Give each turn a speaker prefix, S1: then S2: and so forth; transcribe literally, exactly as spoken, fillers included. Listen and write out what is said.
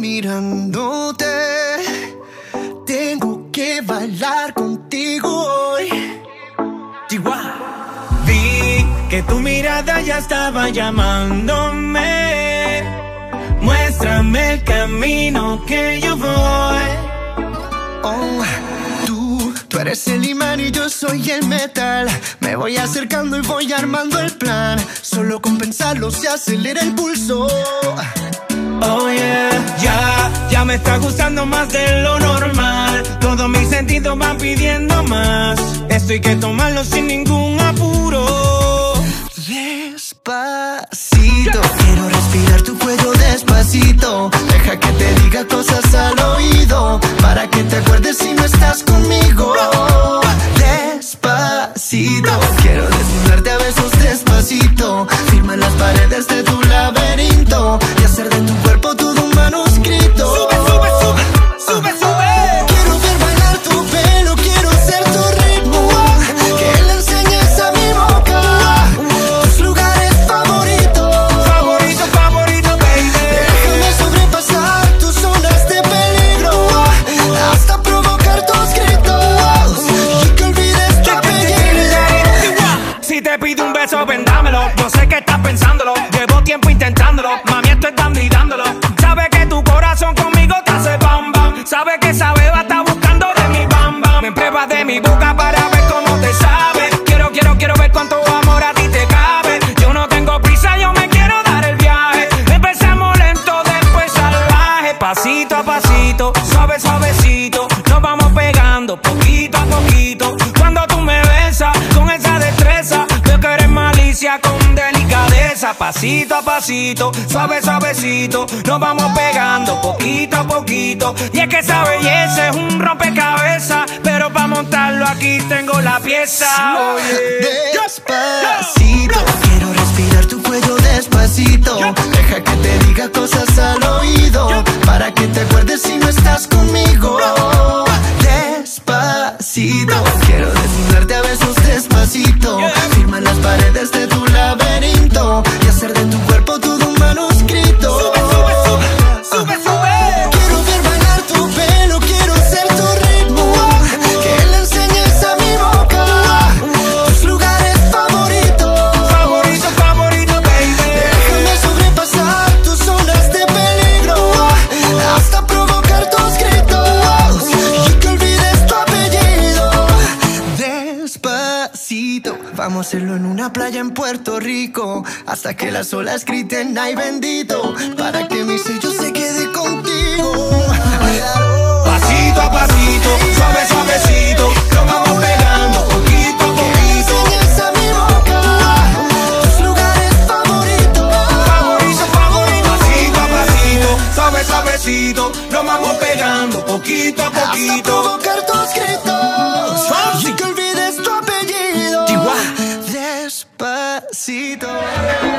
S1: mirándote. Tengo que bailar contigo hoy.
S2: Chihuahua. Vi que tu mirada ya estaba llamándome. Muéstrame el camino que yo voy.
S1: Oh, tú, tú eres el imán y yo soy el metal. Me voy acercando y voy armando el plan. Solo con pensarlo se acelera el pulso.
S2: Oh yeah, ya, ya me está gustando más de lo normal. Todos mis sentidos van pidiendo más. Esto hay que tomarlo sin ningún apuro.
S1: Despacito, quiero respirar tu cuello despacito. Deja que te diga cosas al oído, para que te acuerdes si no estás conmigo. Despacito, quiero desnudarte a besos despacito. Firma las paredes de tu laberinto y hacer de tu cuerpo todo un manuscrito.
S2: Sube, sube, sube, sube, sube.
S1: Quiero ver bailar tu pelo, quiero ser tu ritmo. Que le enseñes a mi boca tus lugares favoritos.
S2: Favorito, favorito, baby.
S1: Déjame sobrepasar tus zonas de peligro, hasta provocar tus gritos y que olvides tu apellido.
S2: Si te pido un beso, vendámelo. Yo sé que estás pensándolo. Llevo tiempo intentándolo. Mami, esto es dando y dándolo. Sabe que tu corazón conmigo te hace bam bam. Sabe que esa beba está buscando de mi bam bam. Me pruebas de mi boca para ver cómo te sabe. Quiero, quiero, quiero ver cuánto amor a ti te cabe. Yo no tengo prisa, yo me quiero dar el viaje. Empezamos lento, después salvaje. Pasito a pasito, suave, suavecito. Nos vamos pegando poquito a poquito. Cuando tú me besas con esa destreza, veo que eres malicia con delicadeza. Pasito a pasito, suave, suavecito. Nos vamos pegando poquito a poquito. Y es que esa belleza es un rompecabezas, pero para montarlo aquí tengo la pieza. Oye.
S1: Despacito, quiero respirar tu cuello despacito. Deja que te diga cosas al oído, para que te acuerdes si no estás conmigo. Despacito, quiero desnudarte a besos despacito. Firma las paredes de tu laberinto y hacer de tu cuerpo todo un manuscrito.
S2: Sube, sube, sube, sube, sube.
S1: Quiero ver bailar tu pelo, quiero ser tu ritmo. Que le enseñes a mi boca tus lugares favoritos.
S2: Favorito, favorito, baby.
S1: Déjame sobrepasar tus zonas de peligro, hasta provocar tus gritos y que olvides tu apellido. Despacito, vamos a hacerlo en una playa en Puerto Rico, hasta que las olas griten ay bendito, para que mi sello se quede contigo.
S2: Pasito a pasito, suave, suavecito. Nos vamos pegando poquito a
S1: Que le
S2: poquito.
S1: enseñes a mi boca tus lugares favoritos.
S2: Favorito, favorito. Pasito a pasito, suave, suavecito. Nos vamos pegando poquito a
S1: Hasta
S2: poquito.
S1: provocar tus gritos y que olvides tu apellido.
S2: Chihuahua.
S1: Despacito.